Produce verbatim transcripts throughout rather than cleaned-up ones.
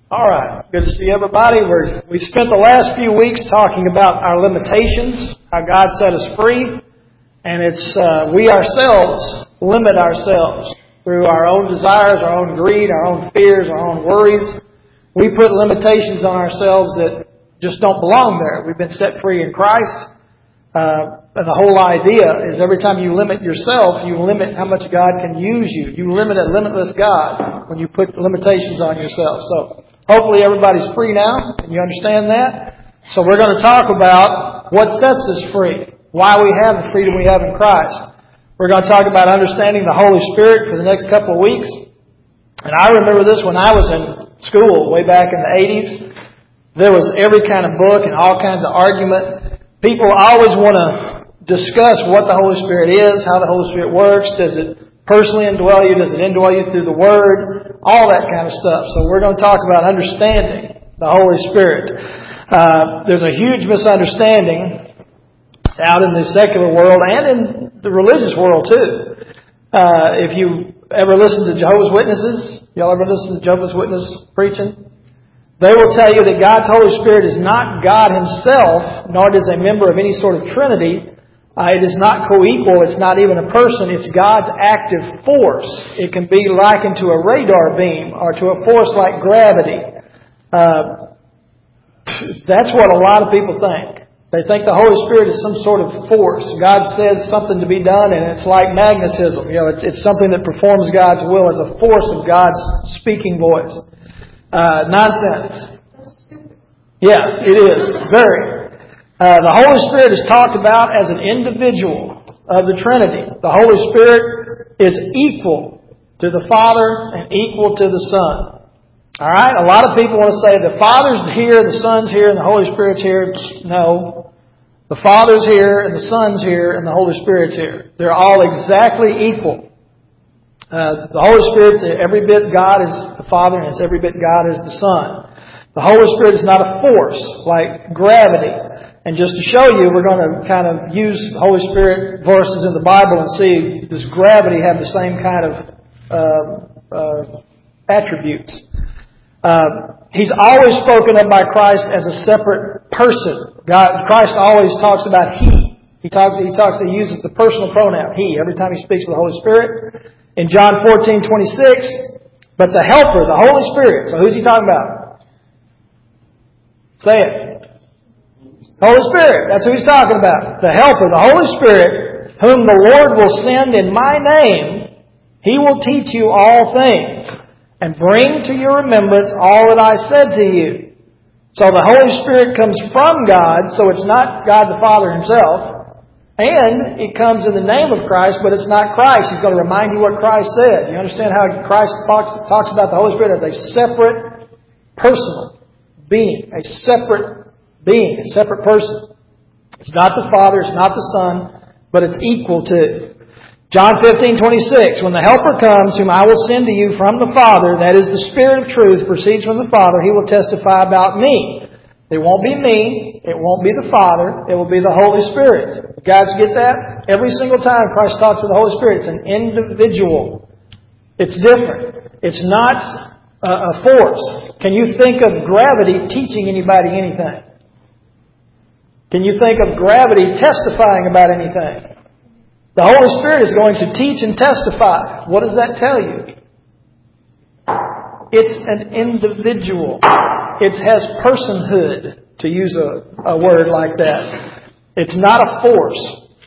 All right. Good to see everybody. We're, we spent the last few weeks talking about our limitations, how God set us free, and it's uh, we ourselves limit ourselves through our own desires, our own greed, our own fears, our own worries. We put limitations on ourselves that just don't belong there. We've been set free in Christ. Uh, and the whole idea is every time you limit yourself, you limit how much God can use you. You limit a limitless God when you put limitations on yourself. So hopefully everybody's free now, and you understand that. So we're going to talk about what sets us free, why we have the freedom we have in Christ. We're going to talk about understanding the Holy Spirit for the next couple of weeks. And I remember this when I was in school way back in the eighties. There was every kind of book and all kinds of argument. People always want to discuss what the Holy Spirit is, how the Holy Spirit works. Does it personally indwell you? Does it indwell you through the Word? All that kind of stuff. So we're going to talk about understanding the Holy Spirit. Uh, there's a huge misunderstanding out in the secular world and in the religious world too. Uh, if you ever listen to Jehovah's Witnesses, y'all ever listen to Jehovah's Witness preaching? They will tell you that God's Holy Spirit is not God Himself, nor is a member of any sort of Trinity. Uh, it is not co-equal. It's not even a person. It's God's active force. It can be likened to a radar beam or to a force like gravity. Uh, that's what a lot of people think. They think the Holy Spirit is some sort of force. God says something to be done, and it's like magnetism. You know, it's, it's something that performs God's will as a force of God's speaking voice. Uh, nonsense. Yeah, it is. Very. Uh, the Holy Spirit is talked about as an individual of the Trinity. The Holy Spirit is equal to the Father and equal to the Son. All right? A lot of people want to say the Father's here, the Son's here, and the Holy Spirit's here. No. The Father's here, and the Son's here, and the Holy Spirit's here. They're all exactly equal. Uh, the Holy Spirit's every bit God is the Father, and it's every bit God is the Son. The Holy Spirit is not a force like gravity. And just to show you, we're going to kind of use Holy Spirit verses in the Bible and see, does gravity have the same kind of uh, uh, attributes? Uh, he's always spoken of by Christ as a separate person. God, Christ always talks about He. He talks. He talks. He uses the personal pronoun He every time He speaks of the Holy Spirit. In John fourteen twenty-six, but the Helper, the Holy Spirit. So who's He talking about? Say it. Holy Spirit. That's who He's talking about. The Helper, the Holy Spirit, whom the Lord will send in My name, He will teach you all things and bring to your remembrance all that I said to you. So the Holy Spirit comes from God, so it's not God the Father Himself. And it comes in the name of Christ, but it's not Christ. He's going to remind you what Christ said. You understand how Christ talks, talks about the Holy Spirit as a separate personal being, a separate being, a separate person. It's not the Father, it's not the Son, but it's equal to. John fifteen twenty-six, when the Helper comes, whom I will send to you from the Father, that is the Spirit of truth, proceeds from the Father, He will testify about Me. It won't be me, it won't be the Father, it will be the Holy Spirit. You guys get that? Every single time Christ talks to the Holy Spirit, it's an individual. It's different. It's not a, a force. Can you think of gravity teaching anybody anything? Can you think of gravity testifying about anything? The Holy Spirit is going to teach and testify. What does that tell you? It's an individual. It has personhood, to use a, a word like that. It's not a force.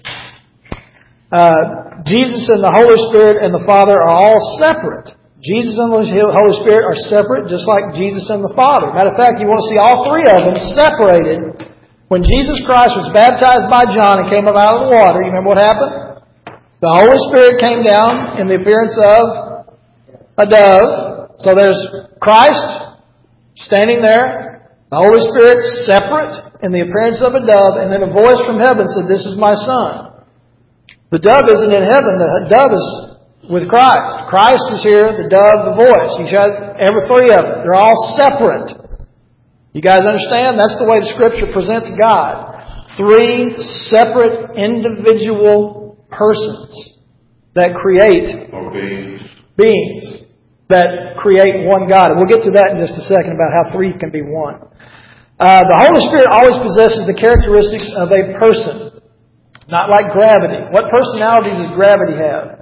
Uh, Jesus and the Holy Spirit and the Father are all separate. Jesus and the Holy Spirit are separate, just like Jesus and the Father. Matter of fact, you want to see all three of them separated. When Jesus Christ was baptized by John and came up out of the water, you remember what happened? The Holy Spirit came down in the appearance of a dove. So there's Christ standing there, the Holy Spirit separate in the appearance of a dove, and then a voice from heaven said, "This is my Son." The dove isn't in heaven. The dove is with Christ. Christ is here, the dove, the voice. You got every three of them. They're all separate. You guys understand? That's the way the Scripture presents God. Three separate individual persons that create or beings. beings. that create one God. And we'll get to that in just a second about how three can be one. Uh, the Holy Spirit always possesses the characteristics of a person, not like gravity. What personality does gravity have?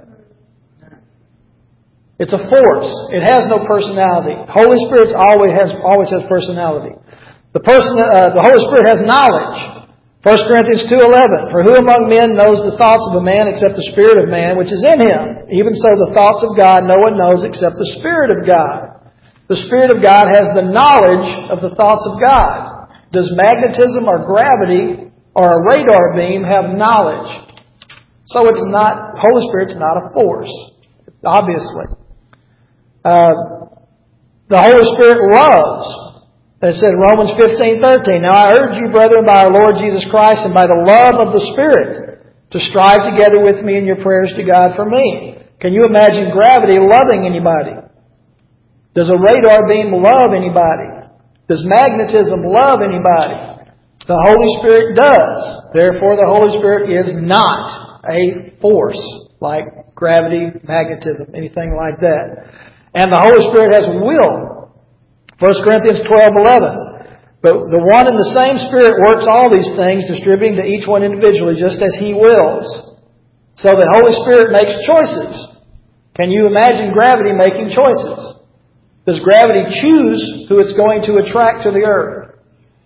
It's a force. It has no personality. Holy Spirit always has always has personality. The person, uh, the Holy Spirit has knowledge. First Corinthians two eleven. For who among men knows the thoughts of a man except the Spirit of man which is in him? Even so, the thoughts of God no one knows except the Spirit of God. The Spirit of God has the knowledge of the thoughts of God. Does magnetism or gravity or a radar beam have knowledge? So it's not, Holy Spirit's not a force, obviously. Uh, the Holy Spirit loves. It said in Romans fifteen thirteen, Now I urge you, brethren, by our Lord Jesus Christ and by the love of the Spirit, to strive together with me in your prayers to God for me. Can you imagine gravity loving anybody? Does a radar beam love anybody? Does magnetism love anybody? The Holy Spirit does. Therefore, the Holy Spirit is not a force like gravity, magnetism, anything like that. And the Holy Spirit has will. First Corinthians twelve eleven. But the one and the same Spirit works all these things, distributing to each one individually just as He wills. So the Holy Spirit makes choices. Can you imagine gravity making choices? Does gravity choose who it's going to attract to the earth?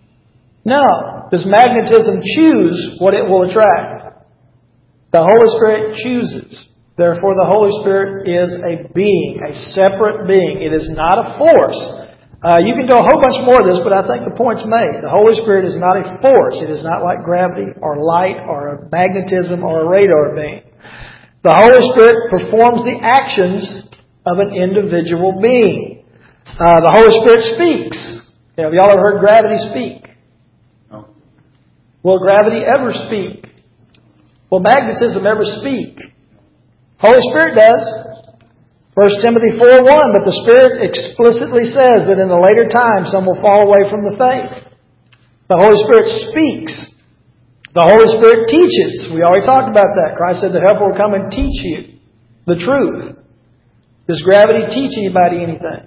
No. Does magnetism choose what it will attract? The Holy Spirit chooses. Therefore, the Holy Spirit is a being, a separate being. It is not a force. Uh, you can do a whole bunch more of this, but I think the point's made. The Holy Spirit is not a force. It is not like gravity or light or a magnetism or a radar beam. The Holy Spirit performs the actions of an individual being. Uh, the Holy Spirit speaks. Have y'all ever heard gravity speak? No. Will gravity ever speak? Will magnetism ever speak? Holy Spirit does. First Timothy four one, But the Spirit explicitly says that in the later time some will fall away from the faith. The Holy Spirit speaks. The Holy Spirit teaches. We already talked about that. Christ said the Helper will come and teach you the truth. Does gravity teach anybody anything?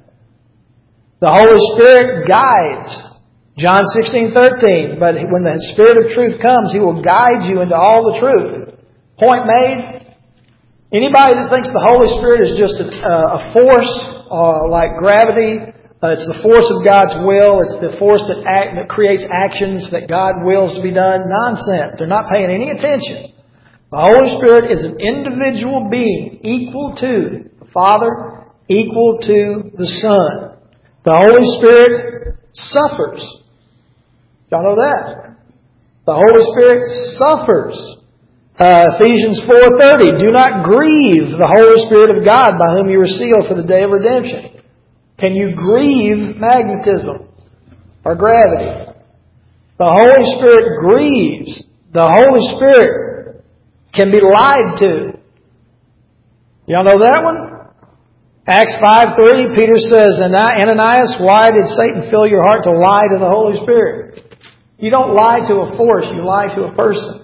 The Holy Spirit guides. John sixteen thirteen, But when the Spirit of truth comes, He will guide you into all the truth. Point made. Anybody that thinks the Holy Spirit is just a, a force uh, like gravity, uh, it's the force of God's will, it's the force that, act, that creates actions that God wills to be done, nonsense. They're not paying any attention. The Holy Spirit is an individual being equal to the Father, equal to the Son. The Holy Spirit suffers. Y'all know that? The Holy Spirit suffers. Uh, Ephesians four thirty, Do not grieve the Holy Spirit of God by whom you were sealed for the day of redemption. Can you grieve magnetism or gravity? The Holy Spirit grieves. The Holy Spirit can be lied to. Y'all know that one? Acts five three, Peter says, Ananias, why did Satan fill your heart to lie to the Holy Spirit? You don't lie to a force, you lie to a person.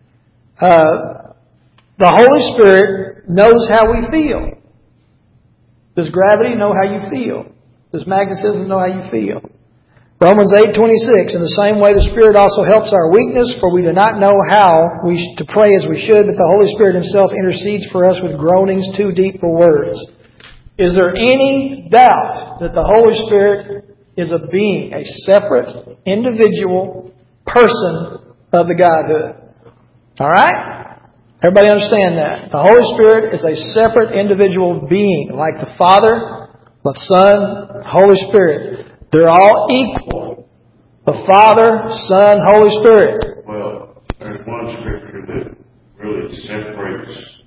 Uh, the Holy Spirit knows how we feel. Does gravity know how you feel? Does magnetism know how you feel? Romans eight twenty-six, In the same way the Spirit also helps our weakness, for we do not know how we to pray as we should, but the Holy Spirit Himself intercedes for us with groanings too deep for words. Is there any doubt that the Holy Spirit is a being, a separate, individual person of the Godhood? All right? Everybody understand that? The Holy Spirit is a separate individual being, like the Father, the Son, Holy Spirit. They're all equal. The Father, Son, Holy Spirit. Well, there's one scripture that really separates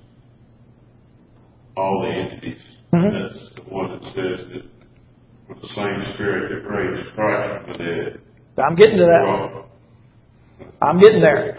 all the entities. Mm-hmm. That's the one that says that with the same Spirit that raised Christ from the dead. I'm getting to that. Well, I'm getting there.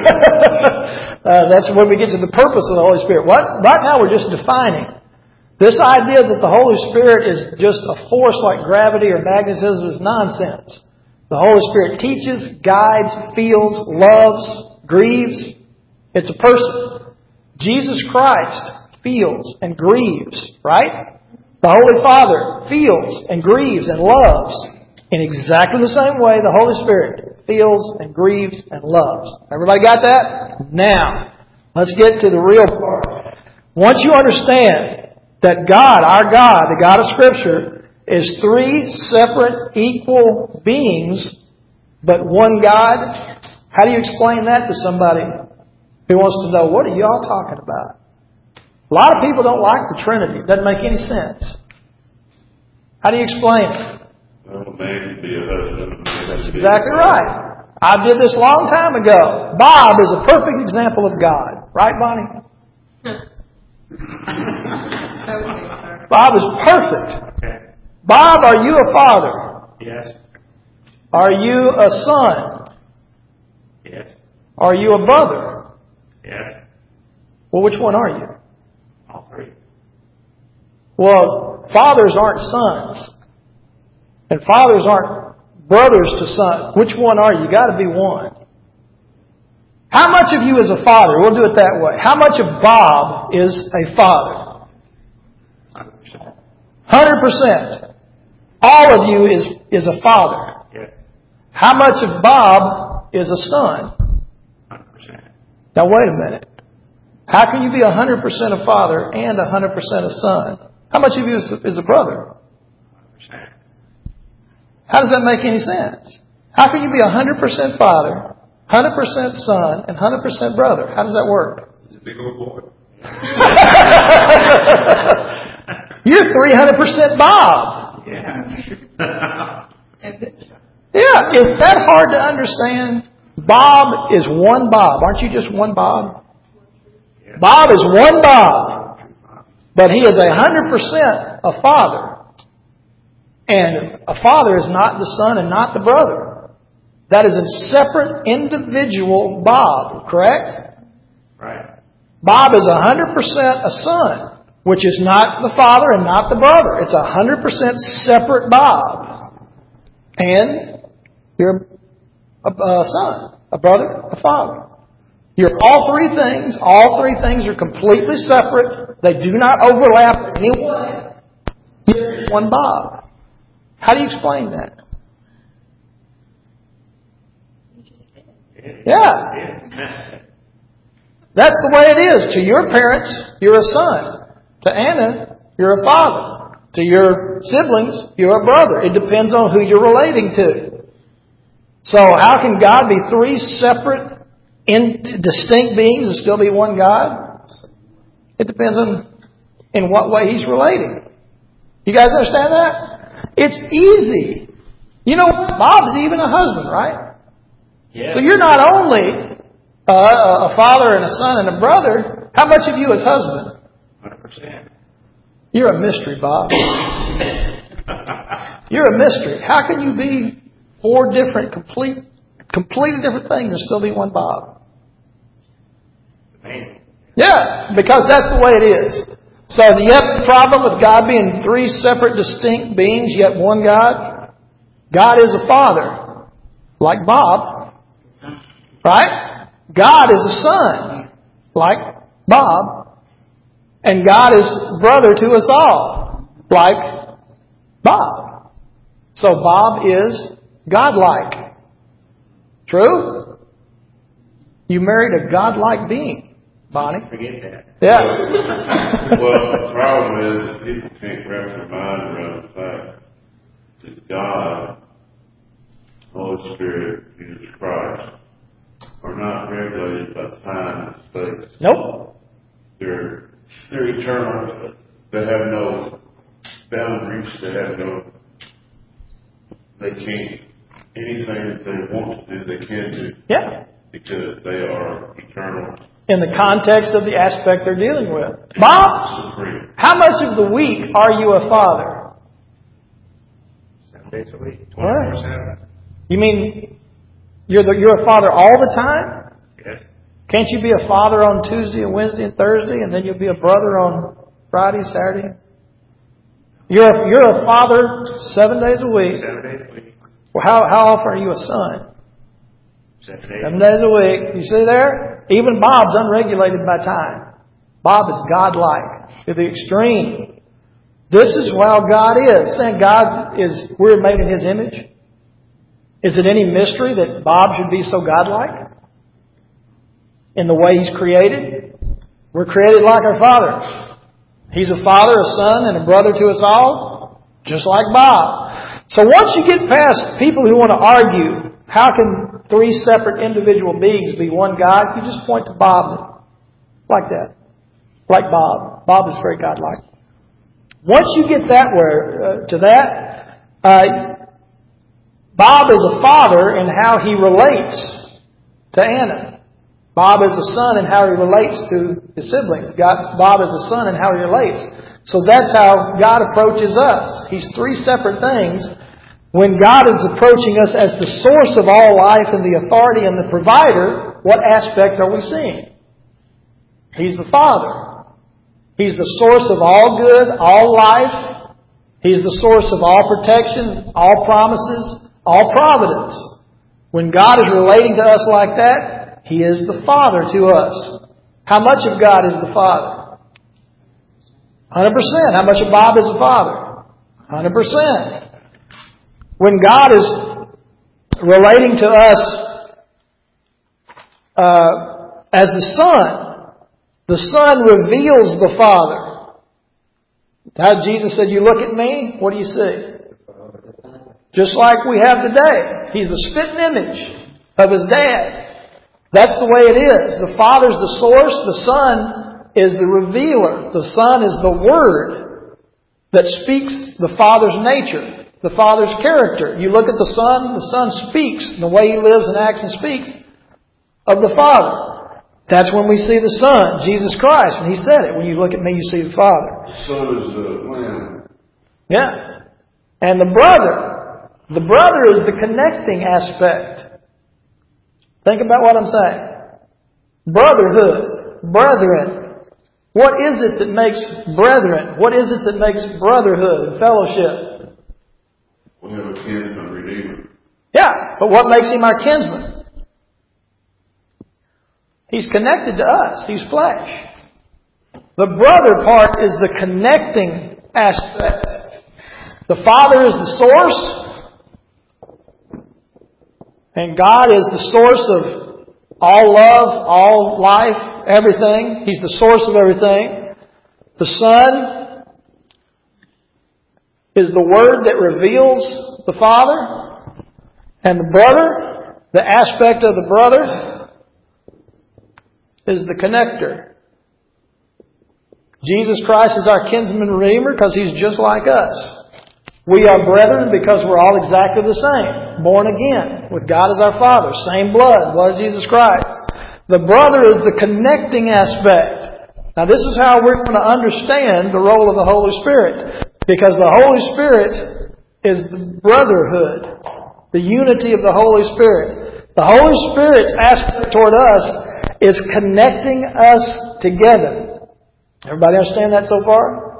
uh, that's when we get to the purpose of the Holy Spirit. What? Right now we're just defining. This idea that the Holy Spirit is just a force like gravity or magnetism is nonsense. The Holy Spirit teaches, guides, feels, loves, grieves. It's a person. Jesus Christ feels and grieves, right? The Holy Father feels and grieves and loves in exactly the same way the Holy Spirit feels and grieves and loves. Everybody got that? Now, let's get to the real part. Once you understand that God, our God, the God of Scripture, is three separate equal beings, but one God, how do you explain that to somebody who wants to know, what are y'all talking about? A lot of people don't like the Trinity. It doesn't make any sense. How do you explain it? Well, a man can be a husband. That's exactly right. I did this a long time ago. Bob is a perfect example of God. Right, Bonnie? Bob is perfect. Bob, are you a father? Yes. Are you a son? Yes. Are you a brother? Yes. Well, which one are you? All three. Well, fathers aren't sons. And fathers aren't brothers to sons. Which one are you? You got to be one. How much of you is a father? We'll do it that way. How much of Bob is a father? one hundred percent. one hundred percent. All of you is, is a father. Yes. How much of Bob is a son? one hundred percent. Now wait a minute. How can you be one hundred percent a father and one hundred percent a son? How much of you is, is a brother? one hundred percent. How does that make any sense? How can you be one hundred percent father, one hundred percent son, and one hundred percent brother? How does that work? He's a big old boy. You're three hundred percent Bob. Yeah. Yeah, is that hard to understand? Bob is one Bob. Aren't you just one Bob? Yeah. Bob is one Bob. But he is one hundred percent a father. And a father is not the son and not the brother. That is a separate individual Bob, correct? Right. Bob is one hundred percent a son, which is not the father and not the brother. It's one hundred percent separate Bob. And you're a, a son, a brother, a father. You're all three things. All three things are completely separate. They do not overlap in any way. You're one Bob. How do you explain that? Yeah. That's the way it is. To your parents, you're a son. To Anna, you're a father. To your siblings, you're a brother. It depends on who you're relating to. So how can God be three separate, in, distinct beings and still be one God? It depends on in what way He's relating. You guys understand that? It's easy. You know, Bob is even a husband, right? Yeah. So you're not only uh, a father and a son and a brother. How much of you is husband? one hundred percent. You're a mystery, Bob. You're a mystery. How can you be four different, complete, completely different things and still be one Bob? Amazing. Yeah, because that's the way it is. So you have the problem with God being three separate, distinct beings, yet one God. God is a father, like Bob. Right? God is a son, like Bob. And God is brother to us all, like Bob. So Bob is godlike. True? You married a godlike being, Bonnie. Forget that. Yeah. Well, the problem is that people can't wrap their mind around the fact that God, Holy Spirit, Jesus Christ, are not regulated by time and space. Nope. They're they're eternal. They have no boundaries. They have no. They can't anything that they want to do. They can do Yeah. because they are eternal. In the context of the aspect they're dealing with. Bob, Supreme. how much of the week are you a father? Seven days a week. All right. twenty-four seven. You mean you're the, you're a father all the time? Yes. Can't you be a father on Tuesday and Wednesday and Thursday, and then you'll be a brother on Friday, Saturday? You're a, you're a father seven days a week. Seven days a week. Well, how how often are you a son? Seven days. Seven days a week. You see there? Even Bob's unregulated by time. Bob is godlike to the extreme. This is how God is. Saying God is, we're made in His image. Is it any mystery that Bob should be so godlike in the way He's created? We're created like our Father. He's a father, a son, and a brother to us all, just like Bob. So once you get past people who want to argue, how can three separate individual beings be one God? You just point to Bob like that. Like Bob. Bob is very godlike. Once you get that where, uh, to that, uh, Bob is a father in how he relates to Anna. Bob is a son in how he relates to his siblings. God, Bob is a son in how he relates. So that's how God approaches us. He's three separate things. When God is approaching us as the source of all life and the authority and the provider, what aspect are we seeing? He's the Father. He's the source of all good, all life. He's the source of all protection, all promises, all providence. When God is relating to us like that, He is the Father to us. How much of God is the Father? one hundred percent. How much of Bob is the Father? one hundred percent. When God is relating to us uh, as the Son, the Son reveals the Father. How Jesus said, you look at me, what do you see? Just like we have today. He's the spitting image of His dad. That's the way it is. The Father's the source. The Son is the revealer. The Son is the Word that speaks the Father's nature, the Father's character. You look at the Son, the Son speaks in the way He lives and acts and speaks of the Father. That's when we see the Son, Jesus Christ. And He said it. When you look at me, you see the Father. The Son is the Lamb. Yeah. And the brother. The brother is the connecting aspect. Think about what I'm saying. Brotherhood. Brethren. What is it that makes brethren? What is it that makes brotherhood and fellowship? We have a kinsman redeemer. Yeah, but what makes Him our kinsman? He's connected to us. He's flesh. The brother part is the connecting aspect. The Father is the source. And God is the source of all love, all life, everything. He's the source of everything. The Son is the Word that reveals the Father. And the brother, the aspect of the brother, is the connector. Jesus Christ is our kinsman redeemer because He's just like us. We are brethren because we're all exactly the same. Born again, with God as our Father. Same blood, blood of Jesus Christ. The brother is the connecting aspect. Now this is how we're going to understand the role of the Holy Spirit. Because the Holy Spirit is the brotherhood. The unity of the Holy Spirit. The Holy Spirit's aspect toward us is connecting us together. Everybody understand that so far?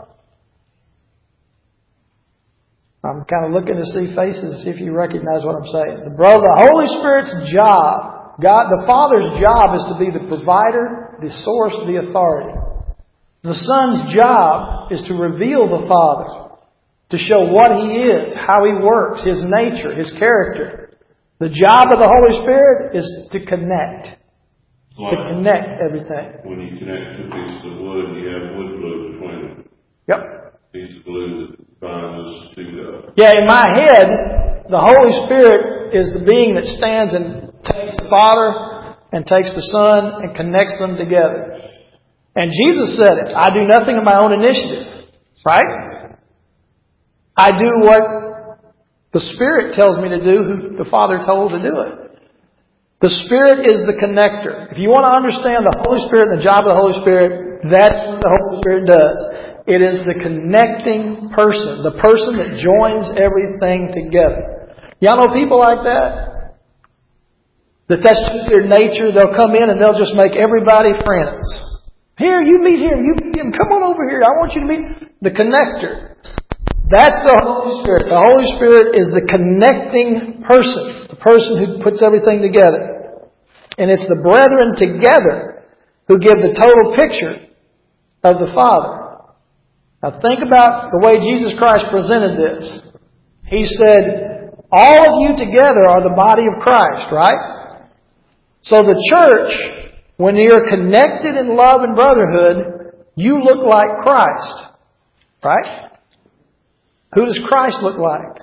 I'm kind of looking to see faces, see if you recognize what I'm saying. The brother, the Holy Spirit's job, God, the Father's job is to be the provider, the source, the authority. The Son's job is to reveal the Father, to show what He is, how He works, His nature, His character. The job of the Holy Spirit is to connect, Like to connect everything. when you connect two pieces of wood, you have wood glue between them. Yep. He's the glue that binds together. Yeah, in my head, the Holy Spirit is the being that stands and takes the Father and takes the Son and connects them together. And Jesus said it. I do nothing of my own initiative. Right? I do what the Spirit tells me to do, who the Father told to do it. The Spirit is the connector. If you want to understand the Holy Spirit and the job of the Holy Spirit, that's what the Holy Spirit does. It is the connecting person, the person that joins everything together. Y'all know people like that? That that's just their nature. They'll come in and they'll just make everybody friends. Here, you meet him, you meet him, come on over here, I want you to meet the connector. That's the Holy Spirit. The Holy Spirit is the connecting person, the person who puts everything together. And it's the brethren together who give the total picture of the Father. Now think about the way Jesus Christ presented this. He said, all of you together are the body of Christ, right? So the church, when you're connected in love and brotherhood, you look like Christ, right? Who does Christ look like?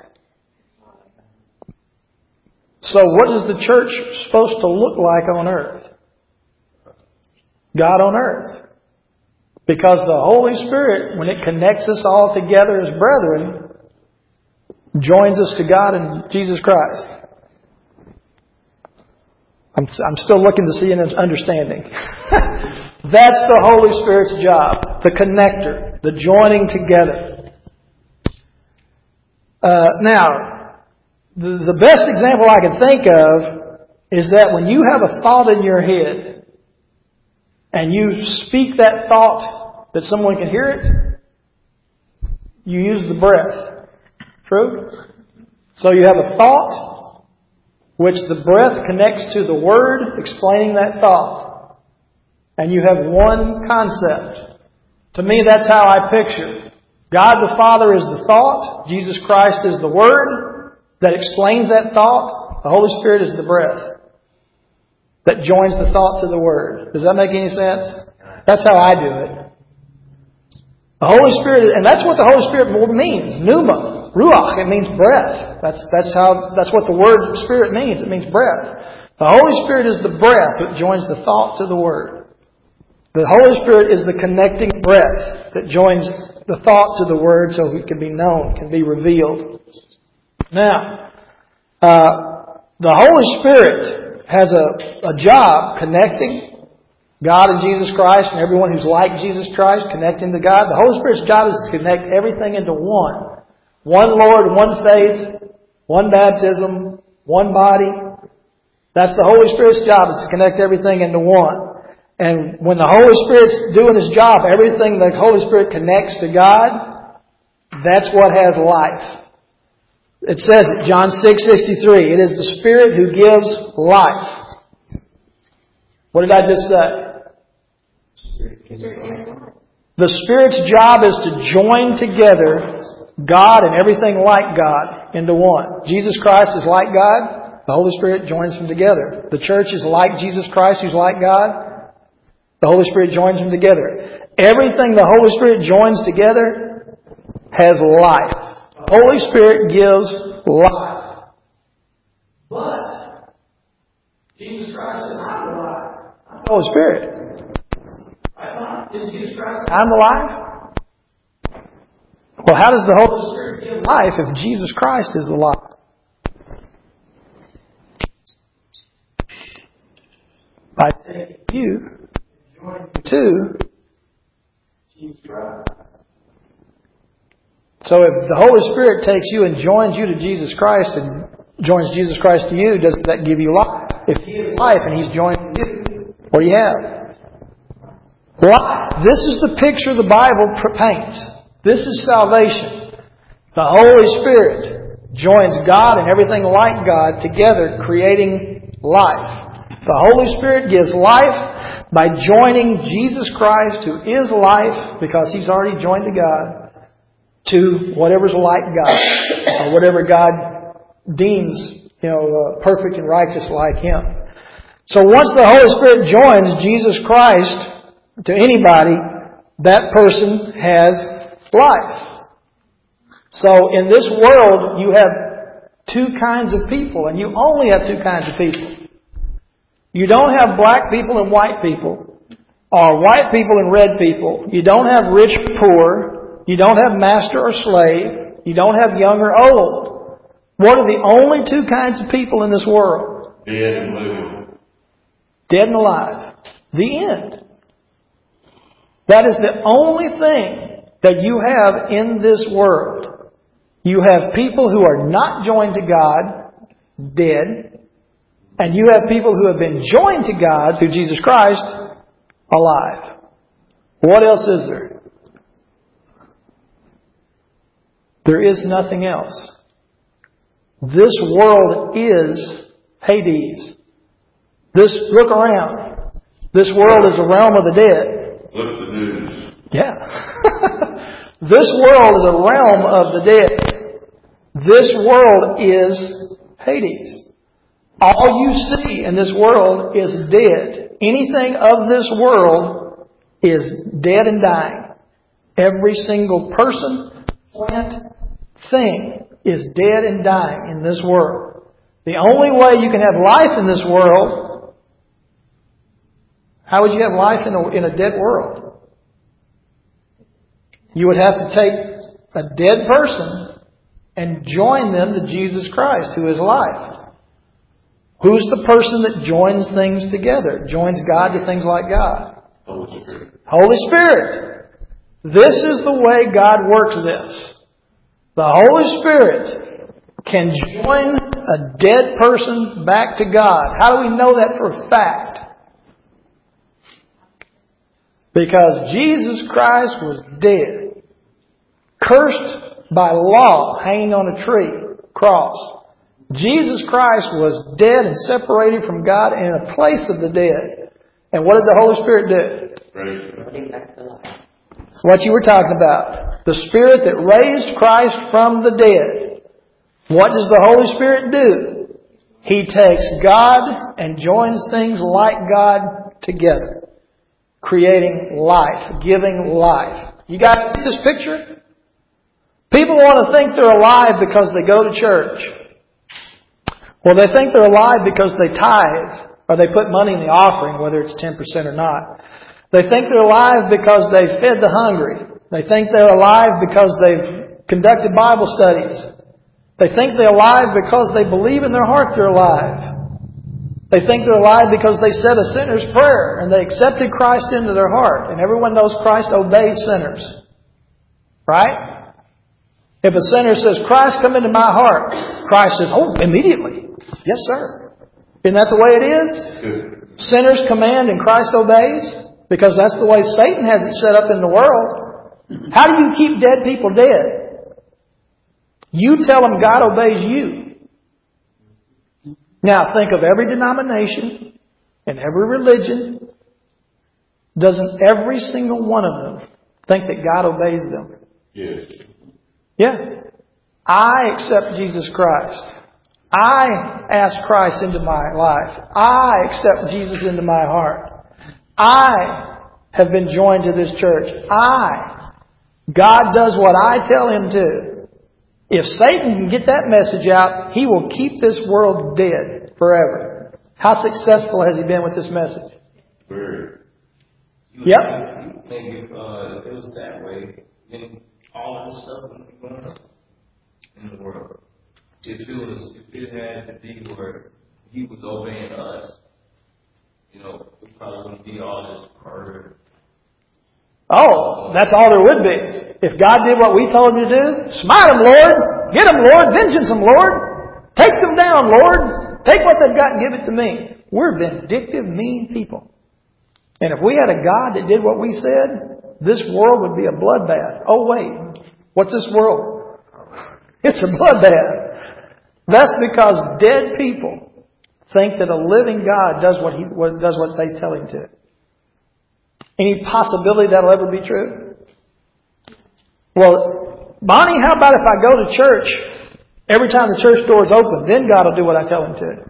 So what is the church supposed to look like on earth? God on earth. Because the Holy Spirit, when it connects us all together as brethren, joins us to God and Jesus Christ. I'm, I'm still looking to see an understanding. That's the Holy Spirit's job. The connector. The joining together. Uh, now, the, the best example I can think of is that when you have a thought in your head and you speak that thought that someone can hear it, you use the breath. True? So you have a thought, which the breath connects to the word explaining that thought. And you have one concept. To me, that's how I picture. God the Father is the thought. Jesus Christ is the word that explains that thought. The Holy Spirit is the breath that joins the thought to the word. Does that make any sense? That's how I do it. The Holy Spirit, and that's what the Holy Spirit means. Pneuma, ruach, it means breath. That's that's how that's what the word Spirit means. It means breath. The Holy Spirit is the breath that joins the thought to the word. The Holy Spirit is the connecting breath that joins the thought to the word so it can be known, can be revealed. Now, uh, the Holy Spirit has a, a job connecting God and Jesus Christ and everyone who's like Jesus Christ, connecting to God. The Holy Spirit's job is to connect everything into one. One Lord, one faith, one baptism, one body. That's the Holy Spirit's job, is to connect everything into one. And when the Holy Spirit's doing His job, everything the Holy Spirit connects to God, that's what has life. It says it, John six sixty-three, it is the Spirit who gives life. What did I just say? The Spirit's job is to join together God and everything like God into one. Jesus Christ is like God. The Holy Spirit joins them together. The church is like Jesus Christ, who's like God. The Holy Spirit joins them together. Everything the Holy Spirit joins together has life. The Holy Spirit gives life. But Jesus Christ said, I'm the life. I'm the Holy Spirit. Did Jesus Christ say, I'm the life? Well, how does the Holy Spirit give life if Jesus Christ is the life? By taking you to Jesus Christ. So if the Holy Spirit takes you and joins you to Jesus Christ and joins Jesus Christ to you, does that give you life? If He is life and He's joined you, what do you have? Life. This is the picture the Bible paints. This is salvation. The Holy Spirit joins God and everything like God together, creating life. The Holy Spirit gives life by joining Jesus Christ, who is life, because He's already joined to God, to whatever's like God, or whatever God deems, you know, uh, perfect and righteous like Him. So once the Holy Spirit joins Jesus Christ to anybody, that person has life. So in this world, you have two kinds of people, and you only have two kinds of people. You don't have black people and white people, or white people and red people. You don't have rich or poor. You don't have master or slave. You don't have young or old. What are the only two kinds of people in this world? Dead and living. Dead and alive. The end. That is the only thing that you have in this world. You have people who are not joined to God, dead. And you have people who have been joined to God through Jesus Christ, alive. What else is there? There is nothing else. This world is Hades. This, look around. This world is a realm of the dead. Look at the news. Yeah. This world is a realm of the dead. This world is Hades. All you see in this world is dead. Anything of this world is dead and dying. Every single person, plant, thing is dead and dying in this world. The only way you can have life in this world, how would you have life in a, in a dead world? You would have to take a dead person and join them to Jesus Christ, who is life. Who's the person that joins things together? Joins God to things like God? Holy Spirit. Holy Spirit. This is the way God works this. The Holy Spirit can join a dead person back to God. How do we know that for a fact? Because Jesus Christ was dead. Cursed by law, hanging on a tree, cross. Jesus Christ was dead and separated from God and in a place of the dead. And what did the Holy Spirit do? Praise It's what you were talking about. The Spirit that raised Christ from the dead. What does the Holy Spirit do? He takes God and joins things like God together. Creating life. Giving life. You got this picture? People want to think they're alive because they go to church. Well, they think they're alive because they tithe. Or they put money in the offering, whether it's ten percent or not. They think they're alive because they fed the hungry. They think they're alive because they've conducted Bible studies. They think they're alive because they believe in their heart they're alive. They think they're alive because they said a sinner's prayer and they accepted Christ into their heart. And everyone knows Christ obeys sinners. Right? If a sinner says, Christ, come into my heart, Christ says, oh, immediately. Yes, sir. Isn't that the way it is? Sinners command and Christ obeys? Because that's the way Satan has it set up in the world. How do you keep dead people dead? You tell them God obeys you. Now think of every denomination and every religion. Doesn't every single one of them think that God obeys them? Yes. Yeah. I accept Jesus Christ. I ask Christ into my life. I accept Jesus into my heart. I have been joined to this church. I. God does what I tell Him to. If Satan can get that message out, he will keep this world dead forever. How successful has he been with this message? Very. Yep. You think if, uh, if it was that way, then all of this stuff would be going on in the world. If it was, if it had to be where He was obeying us, you know, we probably wouldn't be all this murder. Oh, that's all there would be. If God did what we told Him to do, smite them, Lord. Get them, Lord. Vengeance them, Lord. Take them down, Lord. Take what they've got and give it to me. We're vindictive, mean people. And if we had a God that did what we said, this world would be a bloodbath. Oh, wait. What's this world? It's a bloodbath. That's because dead people think that a living God does what he does what they tell Him to. Any possibility that'll ever be true? Well, Bonnie, how about if I go to church every time the church door is open, then God will do what I tell Him to?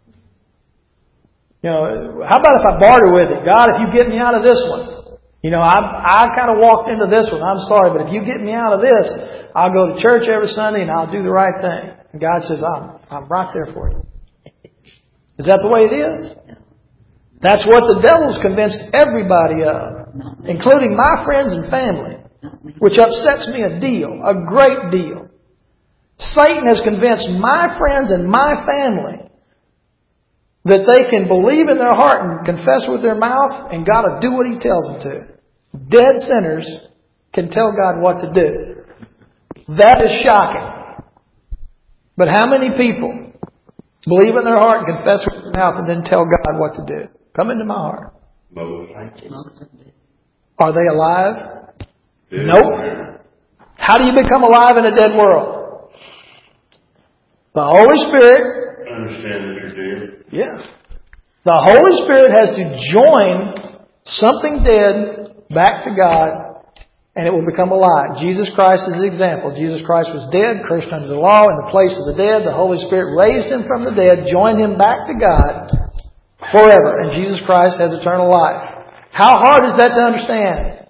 You know, how about if I barter with it? God, if you get me out of this one, you know, I I kind of walked into this one. I'm sorry, but if you get me out of this, I'll go to church every Sunday and I'll do the right thing. And God says, I'm I'm right there for you. Is that the way it is? That's what the devil's convinced everybody of, including my friends and family, which upsets me a deal, a great deal. Satan has convinced my friends and my family that they can believe in their heart and confess with their mouth, and God will do what He tells them to. Dead sinners can tell God what to do. That is shocking. But how many people believe in their heart and confess with their mouth and then tell God what to do? Come into my heart. Most. Are they alive? Dead. Nope. How do you become alive in a dead world? The Holy Spirit. Understand that you're dead. Yeah. The Holy Spirit has to join something dead back to God and it will become alive. Jesus Christ is the example. Jesus Christ was dead, cursed under the law, in the place of the dead. The Holy Spirit raised Him from the dead, joined Him back to God forever. And Jesus Christ has eternal life. How hard is that to understand?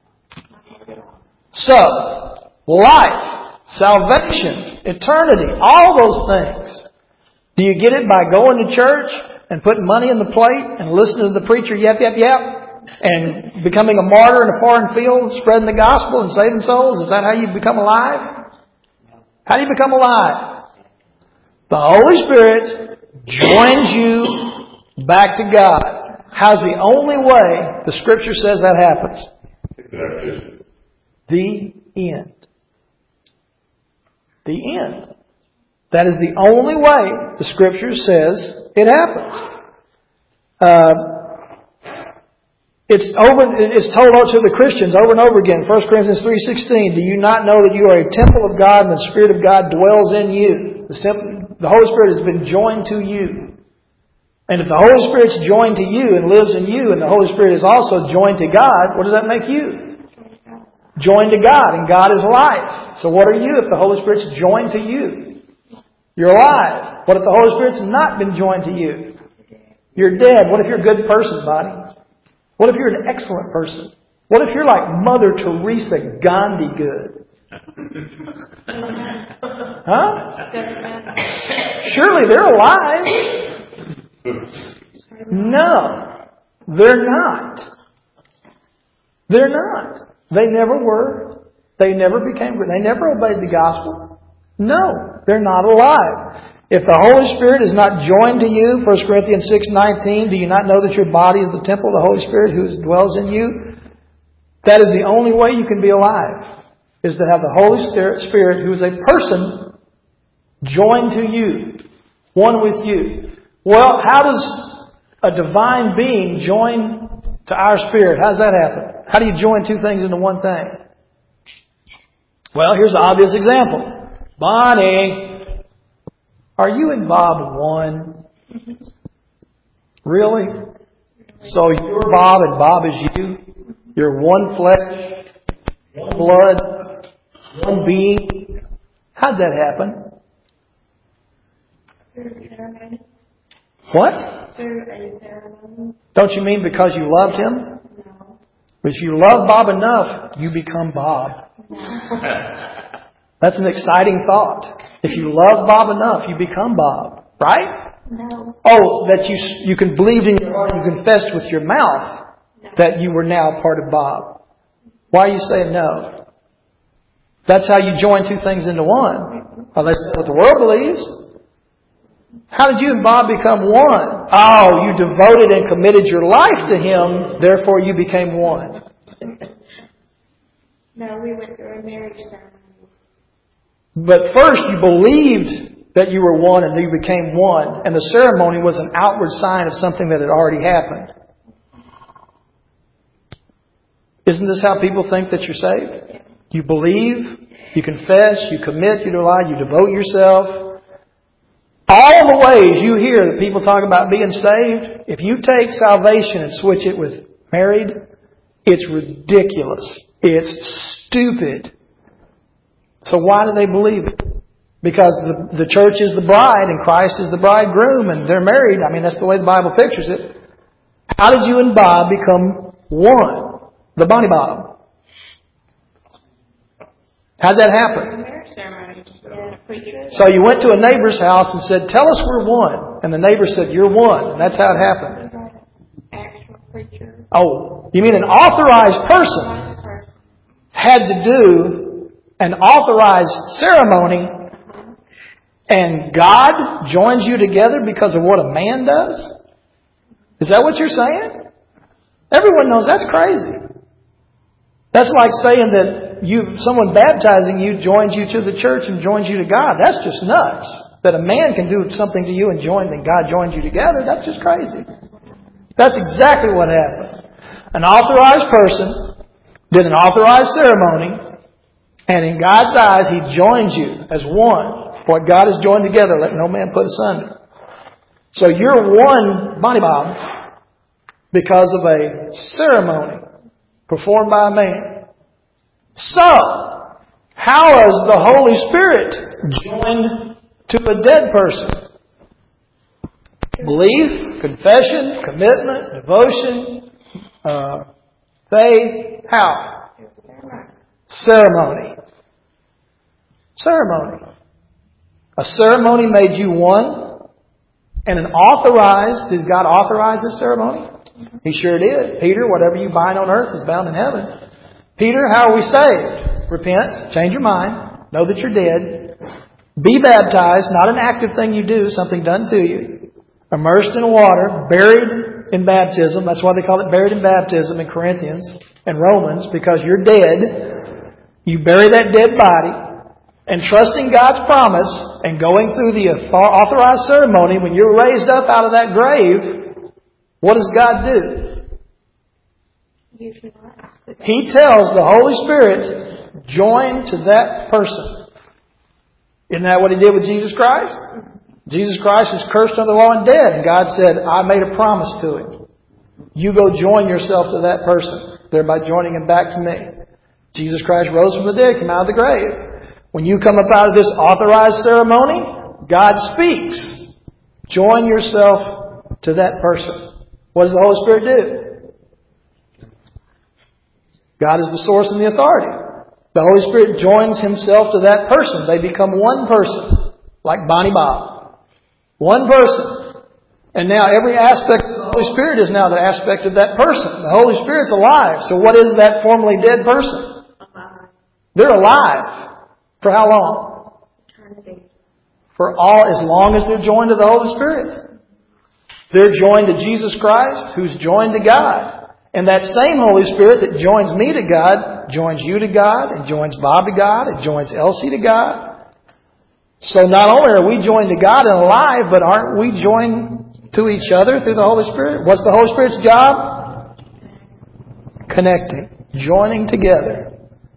So, life, salvation, eternity, all those things. Do you get it by going to church and putting money in the plate and listening to the preacher yap, yap, yap? And becoming a martyr in a foreign field, spreading the gospel and saving souls? Is that how you become alive? How do you become alive? The Holy Spirit joins you back to God. How's the only way the Scripture says that happens? The end. The end. That is the only way the Scripture says it happens. Uh, It's over. It's told to the Christians over and over again. First Corinthians three sixteen. Do you not know that you are a temple of God and the Spirit of God dwells in you? The, temple, the Holy Spirit has been joined to you. And if the Holy Spirit's joined to you and lives in you, and the Holy Spirit is also joined to God, what does that make you? Joined to God, and God is life. So what are you if the Holy Spirit's joined to you? You're alive. What if the Holy Spirit's not been joined to you? You're dead. What if you're a good person, buddy? What if you're an excellent person? What if you're like Mother Teresa Gandhi good? Huh? Surely they're alive. No, they're not. They're not. They never were. They never became good. They never obeyed the gospel. No, they're not alive. If the Holy Spirit is not joined to you, First Corinthians six nineteen, do you not know that your body is the temple of the Holy Spirit who dwells in you? That is the only way you can be alive, is to have the Holy Spirit, who is a person, joined to you, one with you. Well, how does a divine being join to our spirit? How does that happen? How do you join two things into one thing? Well, here's the obvious example. Bonnie, are you and Bob one? Really? So you're Bob and Bob is you? You're one flesh, one blood, one being? How'd that happen? What? Don't you mean because you loved him? No. If you love Bob enough, you become Bob. That's an exciting thought. If you love Bob enough, you become Bob. Right? No. Oh, that you you can believe in your heart, you confessed with your mouth No. that you were now part of Bob. Why are you saying no? That's how you join two things into one. Well, that's what the world believes. How did you and Bob become one? Oh, you devoted and committed your life to him, therefore you became one. No, we went through a marriage ceremony. But first you believed that you were one and you became one, and the ceremony was an outward sign of something that had already happened. Isn't this how people think that you're saved? You believe, you confess, you commit your life, you devote yourself. All the ways you hear that people talk about being saved, if you take salvation and switch it with married, it's ridiculous. It's stupid. So why do they believe it? Because the, the church is the bride and Christ is the bridegroom and they're married. I mean, that's the way the Bible pictures it. How did you and Bob become one? The Bonnie Bob. How'd that happen? Marriage ceremony. Yeah, preacher. So you went to a neighbor's house and said, tell us we're one. And the neighbor said, you're one. And that's how it happened. Actual preacher. Oh, you mean an authorized person Wise person. had to do an authorized ceremony and God joins you together because of what a man does? Is that what you're saying? Everyone knows that's crazy. That's like saying that you, someone baptizing you joins you to the church and joins you to God. That's just nuts. That a man can do something to you and join, and God joins you together. That's just crazy. That's exactly what happened. An authorized person did an authorized ceremony, and in God's eyes, He joins you as one. What God has joined together, let no man put asunder. So you're one, Bonnie Bob, because of a ceremony performed by a man. So, how is the Holy Spirit joined to a dead person? Belief, confession, commitment, devotion, uh, faith. How? Ceremony. Ceremony. A ceremony made you one, and an authorized. Did God authorize this ceremony? He sure did. Peter, whatever you bind on earth is bound in heaven. Peter, how are we saved? Repent, change your mind, know that you're dead, be baptized, not an active thing you do, something done to you, immersed in water, buried in baptism. That's why they call it buried in baptism in Corinthians and Romans, because you're dead. You bury that dead body, and trusting God's promise and going through the authorized ceremony, when you're raised up out of that grave, what does God do? He tells the Holy Spirit, join to that person. Isn't that what He did with Jesus Christ? Jesus Christ is cursed under the law and dead. And God said, I made a promise to Him. You go join yourself to that person, thereby joining Him back to me. Jesus Christ rose from the dead, came out of the grave. When you come up out of this authorized ceremony, God speaks. Join yourself to that person. What does the Holy Spirit do? God is the source and the authority. The Holy Spirit joins Himself to that person. They become one person, like Bonnie Bob. One person. And now every aspect of the Holy Spirit is now the aspect of that person. The Holy Spirit's alive. So what is that formerly dead person? They're alive. For how long? Eternity. For all, as long as they're joined to the Holy Spirit. They're joined to Jesus Christ, who's joined to God. And that same Holy Spirit that joins me to God, joins you to God, and joins Bob to God, and joins Elsie to God. So not only are we joined to God and alive, but aren't we joined to each other through the Holy Spirit? What's the Holy Spirit's job? Connecting. Joining together.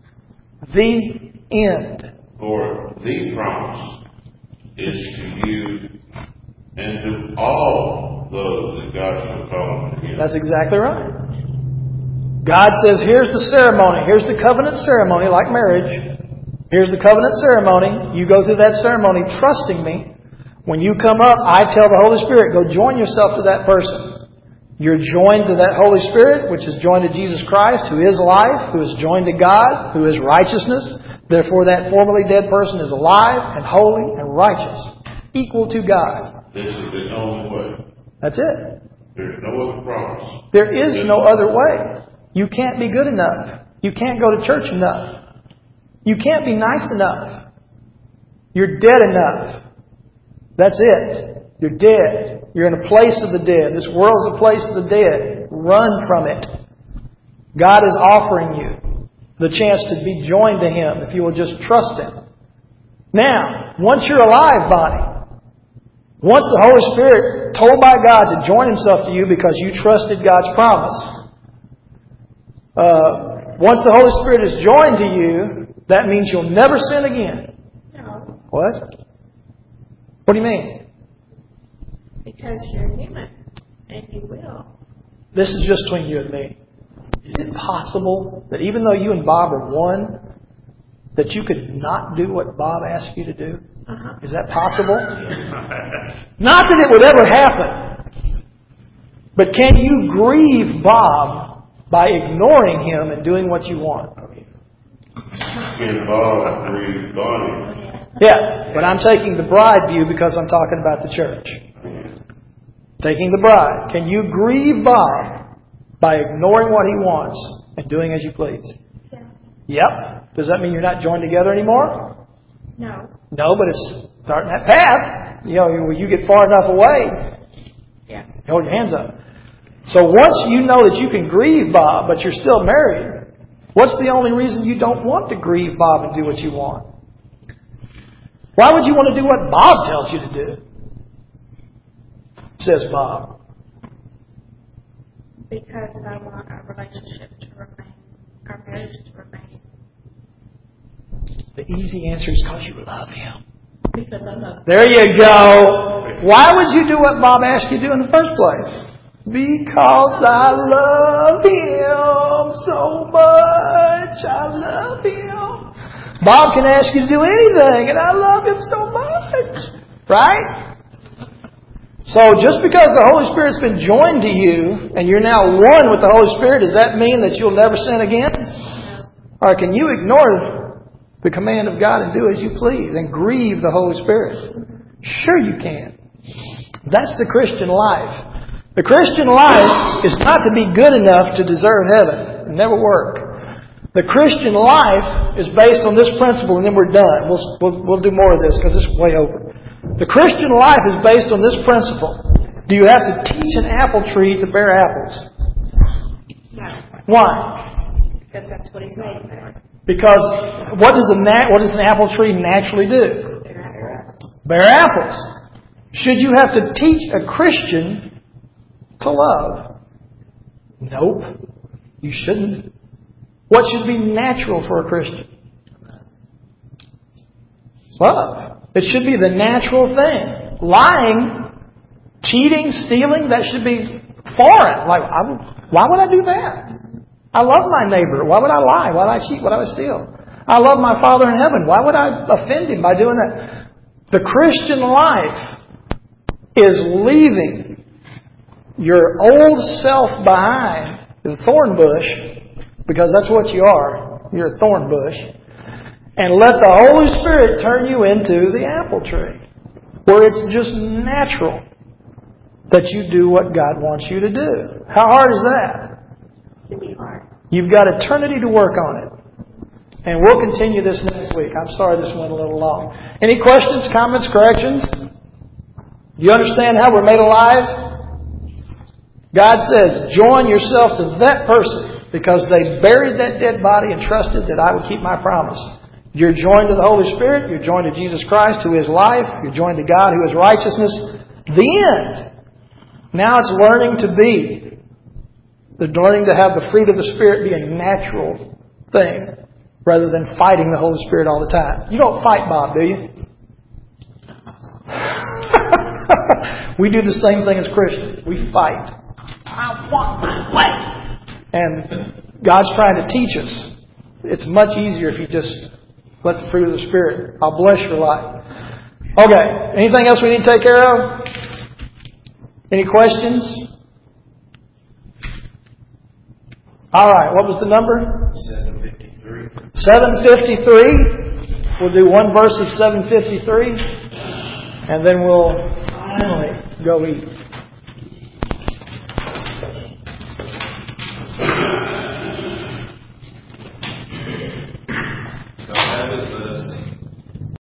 The end. For the promise is to you and to all those that God shall call to Him. That's exactly right. God says, here's the ceremony. Here's the covenant ceremony, like marriage. Here's the covenant ceremony. You go through that ceremony trusting me. When you come up, I tell the Holy Spirit, go join yourself to that person. You're joined to that Holy Spirit, which is joined to Jesus Christ, who is life, who is joined to God, who is righteousness. Therefore, that formerly dead person is alive and holy and righteous, equal to God. This is the only way. That's it. There's no other promise. There is no other way. You can't be good enough. You can't go to church enough. You can't be nice enough. You're dead enough. That's it. You're dead. You're in a place of the dead. This world is a place of the dead. Run from it. God is offering you the chance to be joined to Him if you will just trust Him. Now, once you're alive, Bonnie, once the Holy Spirit told by God to join Himself to you because you trusted God's promise, uh, once the Holy Spirit is joined to you, that means you'll never sin again. No, What? What do you mean? because you're human, and you will. This is just between you and me. Is it possible that even though you and Bob are one, that you could not do what Bob asked you to do? Uh-huh. Is that possible? Not that it would ever happen. But can you grieve Bob by ignoring him and doing what you want? Can Bob grieve Bonnie? Yeah, but I'm taking the bride view because I'm talking about the church. Taking the bride. Can you grieve Bob by ignoring what he wants and doing as you please? Yeah. Yep. Does that mean you're not joined together anymore? No. No, but it's starting that path. You know, when you get far enough away, Yeah. hold your hands up. So once you know that you can grieve Bob, but you're still married, what's the only reason you don't want to grieve Bob and do what you want? Why would you want to do what Bob tells you to do? Says Bob. Because I want our relationship to remain, our marriage to remain. The easy answer is because you love him. Because I love There you go. Why would you do what Bob asked you to do in the first place? Because I love him. Him so much. I love Him. Bob can ask you to do anything, and I love Him so much. Right? So just because the Holy Spirit's been joined to you, and you're now one with the Holy Spirit, does that mean that you'll never sin again? Or can you ignore the command of God and do as you please and grieve the Holy Spirit? Sure you can. That's the Christian life. The Christian life is not to be good enough to deserve heaven. It'll never work. The Christian life is based on this principle, and then we're done. We'll, we'll, we'll do more of this because it's way over. The Christian life is based on this principle. Do you have to teach an apple tree to bear apples? No. Why? Because that's what He's made for. Because what does a nat- what does an apple tree naturally do? Bear apples. Should you have to teach a Christian to love? Nope. You shouldn't. What should be natural for a Christian? Love. It should be the natural thing. Lying, cheating, stealing, that should be foreign. Like, I would, why would I do that? I love my neighbor. Why would I lie? Why would I cheat? Why would I steal? I love my Father in heaven. Why would I offend Him by doing that? The Christian life is leaving your old self behind, the thorn bush, because that's what you are. You're a thorn bush. And let the Holy Spirit turn you into the apple tree, where it's just natural that you do what God wants you to do. How hard is that? To be hard. You've got eternity to work on it. And we'll continue this next week. I'm sorry this went a little long. Any questions, comments, corrections? You understand how we're made alive? God says, join yourself to that person because they buried that dead body and trusted that I would keep my promise. You're joined to the Holy Spirit. You're joined to Jesus Christ, who is life. You're joined to God, who is righteousness. The end. Now it's learning to be. The learning to have the fruit of the Spirit be a natural thing rather than fighting the Holy Spirit all the time. You don't fight Bob, do you? We do the same thing as Christians. We fight. I want my way. And God's trying to teach us. It's much easier if you just let the fruit of the Spirit. I'll bless your life. Okay. Anything else we need to take care of? Any questions? All right. What was the number? seven fifty-three. seven fifty-three. We'll do one verse of seven fifty-three. And then we'll finally go eat.